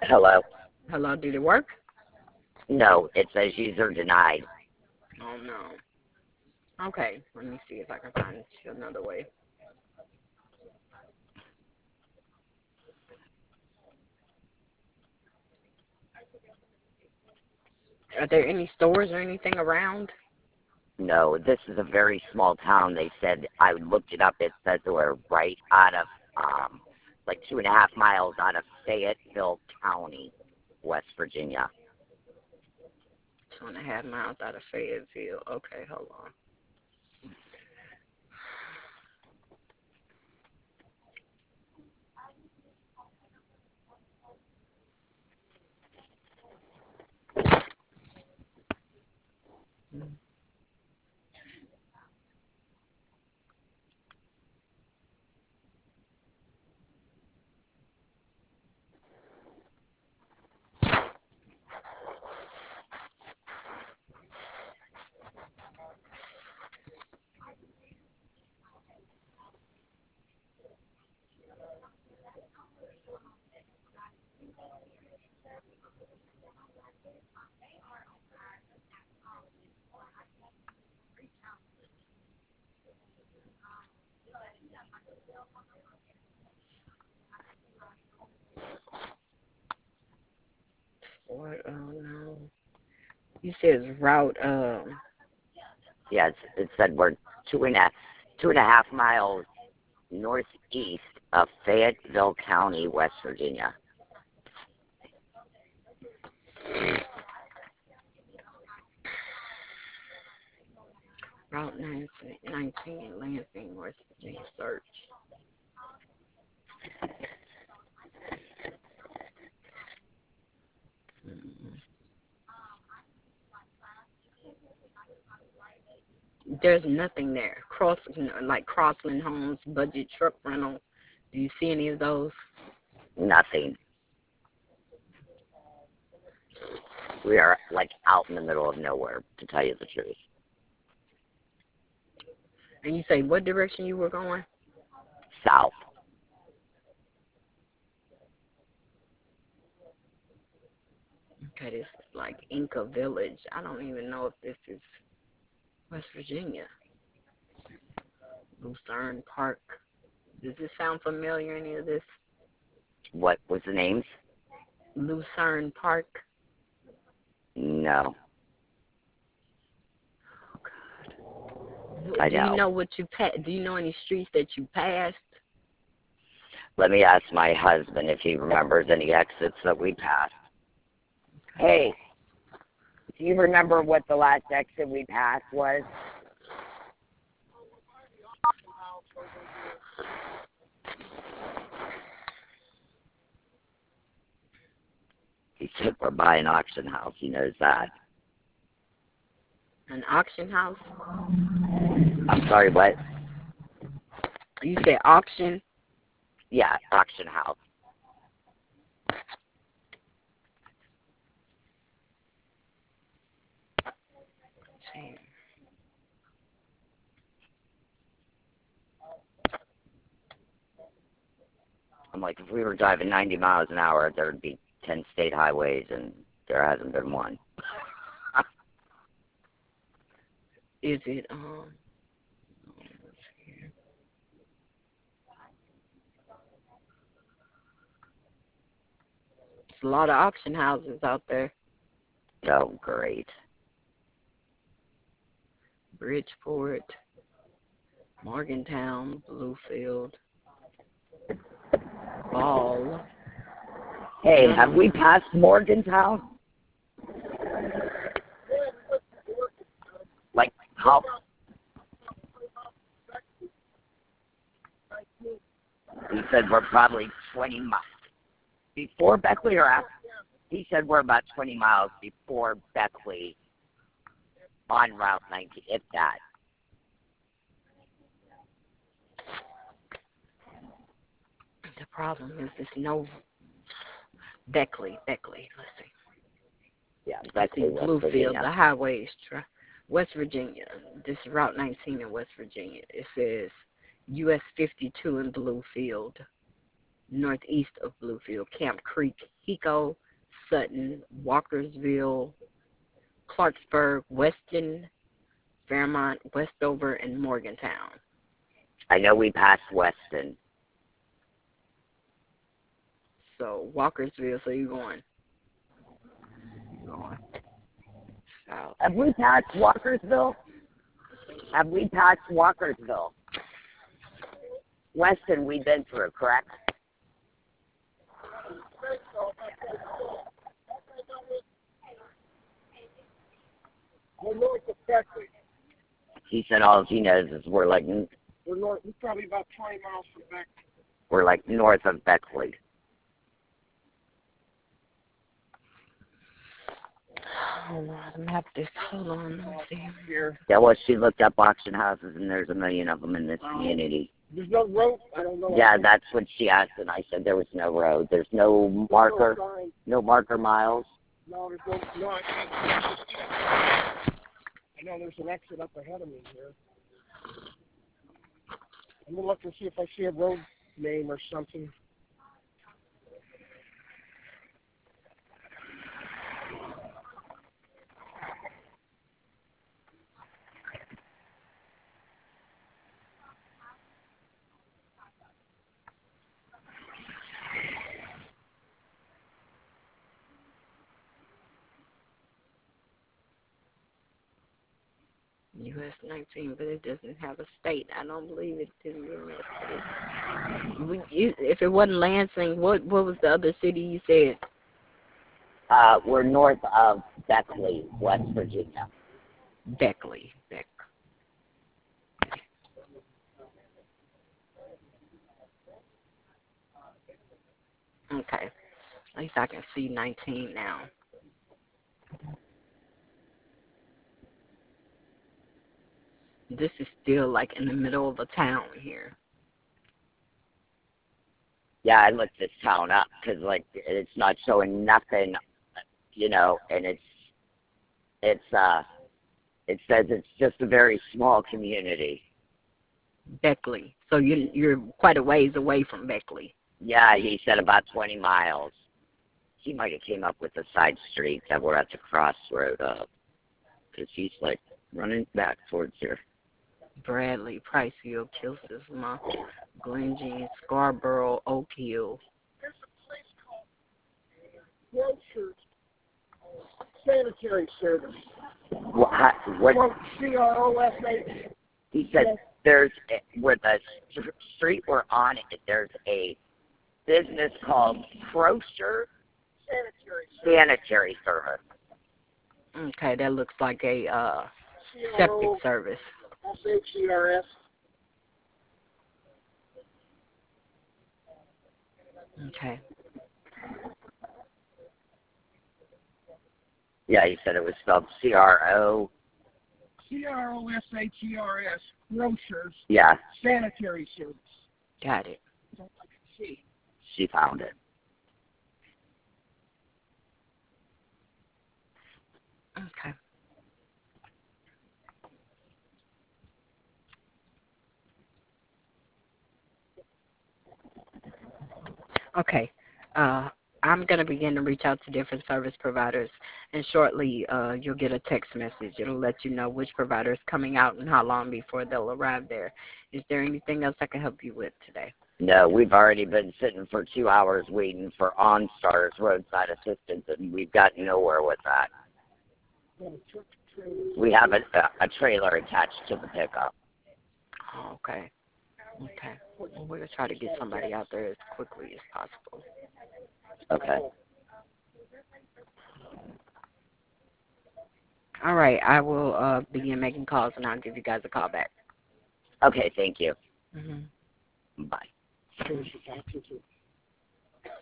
Hello. Hello, did it work? No, it says user denied. Oh no. Okay, let me see if I can find another way. Are there any stores or anything around? No, this is a very small town. They said I looked it up. It says we're right out of like 2.5 miles out of Fayetteville County, West Virginia. 2.5 miles out of Fayetteville. Okay, hold on. What? Oh no. You said it's route. Yes, it said we're 2.5 miles northeast of Fayetteville County, West Virginia. Route 19, Lansing, West Virginia. Search. Mm. There's nothing there. Like Crossland Homes, Budget Truck Rental. Do you see any of those? Nothing. We are like out in the middle of nowhere, to tell you the truth. And you say what direction you were going? South. Okay, this is like Inca Village. I don't even know if this is West Virginia. Lucerne Park. Does this sound familiar, any of this? What was the names? Lucerne Park. No, Oh I God. Do you know. know what you do you know any streets that you passed? Let me ask my husband if he remembers any exits that we passed. Okay. Hey, do you remember what the last exit we passed was? He said we're by an auction house. He knows that. An auction house? I'm sorry, what? You said auction? Yeah, auction house. Damn. I'm like, if we were driving 90 miles an hour, there would be 10 state highways, and there hasn't been one. Is it let's see here. It's a lot of auction houses out there. Oh, great. Bridgeport, Morgantown, Bluefield, Ball. Hey, None have of we passed Morgantown? Like, how? He said we're probably 20 miles before Beckley or after. He said we're about 20 miles before Beckley on Route 19, if that. the problem is this no Beckley. Let's see. Yeah, I see Beckley, West Bluefield. Virginia. The highway is West Virginia. This is Route 19 in West Virginia. It says US 52 in Bluefield. northeast of Bluefield. Camp Creek, Hiko, Sutton, Walkersville, Clarksburg, Weston, Fairmont, Westover, and Morgantown. I know we passed Weston. So Walkersville, so you're going south. Have we passed Walkersville? Have we passed Walkersville? Weston we've been through, correct? We're north of Beckley. He said all he knows is we're probably about 20 miles from Beckley. We're like north of Beckley. Hold on, the map this. Hold on, let me see. Here. Yeah, well, she looked up auction houses, and there's a million of them in this community. There's no road. I don't know. Yeah, that's what she asked, and I said there was no road. There's no marker, no marker miles. No, there's no. I know there's an exit up ahead of me here. I'm gonna look and see if I see a road name or something. US 19, but it doesn't have a state. I don't believe it didn't give me a state. If it wasn't Lansing, what was the other city you said? We're north of Beckley, West Virginia. Beckley. Okay. At least I can see 19 now. This is still like in the middle of a town here. Yeah, I looked this town up because like it's not showing nothing, you know, and it says it's just a very small community. Beckley. So you're quite a ways away from Beckley. Yeah, he said about 20 miles. He might have came up with a side street that we're at the crossroad of, because he's like running back towards here. Bradley, Pricefield, Kilsisma, Glenjean, Scarborough, Oak Hill. There's a place called Grocers Sanitary Service. What? CROSH. He said there's where the street we're on. There's a business called Crocer Sanitary Service. Okay, that looks like a septic service. SHERS. Okay. Yeah, he said it was spelled CRO. CROSHERS. Grocers. Yeah. Sanitary Service. Got it. That's what I can see. She found it. Okay. Okay. I'm going to begin to reach out to different service providers, and shortly you'll get a text message. It'll let you know which provider is coming out and how long before they'll arrive there. Is there anything else I can help you with today? No, we've already been sitting for 2 hours waiting for OnStar's roadside assistance, and we've got nowhere with that. We have a trailer attached to the pickup. Oh, okay. Okay. Well, we're going to try to get somebody out there as quickly as possible. Okay. All right. I will begin making calls, and I'll give you guys a call back. Okay, thank you. Mm-hmm. Bye.